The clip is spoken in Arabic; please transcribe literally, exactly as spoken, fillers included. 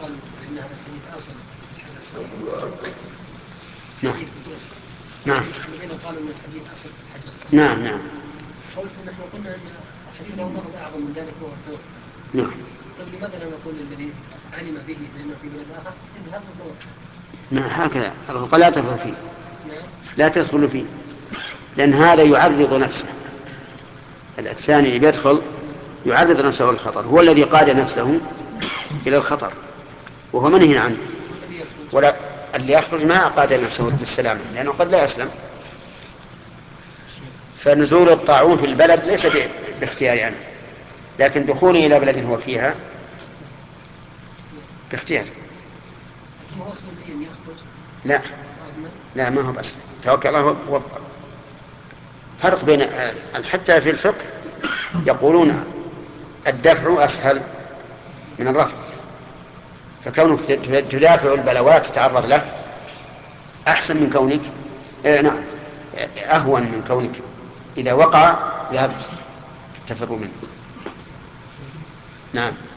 يقال إن هذا الحديث أصل هذا الصحيح. نعم نعم الذين قالوا ان الحديث اصل في الحجر الصحيح. نعم نعم قلت نحن قلنا ان الحديث له مغزى اعظم من ذلك وهو التوكل. نعم. طيب لماذا لا نقول الذي علم به بانه في بلد اخر اذهب وتوكل؟ نعم هكذا الرقى لا تدخل فيه. نعم. لا تدخل فيه لأن هذا يعرض نفسه. الثاني اللي بيدخل يعرض نفسه للخطر، هو الذي قاد نفسه إلى الخطر وهو منهي عنه. ولا اللي يخرج ما قاد نفسه للسلامة لأنه قد لا يسلم. فنزول الطاعون في البلد ليس باختيار عنه، لكن دخوله إلى بلد هو فيها باختيار. لا لا ما هو بس توكل الله وابقى. فرق بين حتى في الفقه يقولون الدفع أسهل من الرفع، فكونك تدافع البلوات تتعرض له أحسن من كونك آه نعم أهون من كونك إذا وقع ذهبت تفر منه. نعم.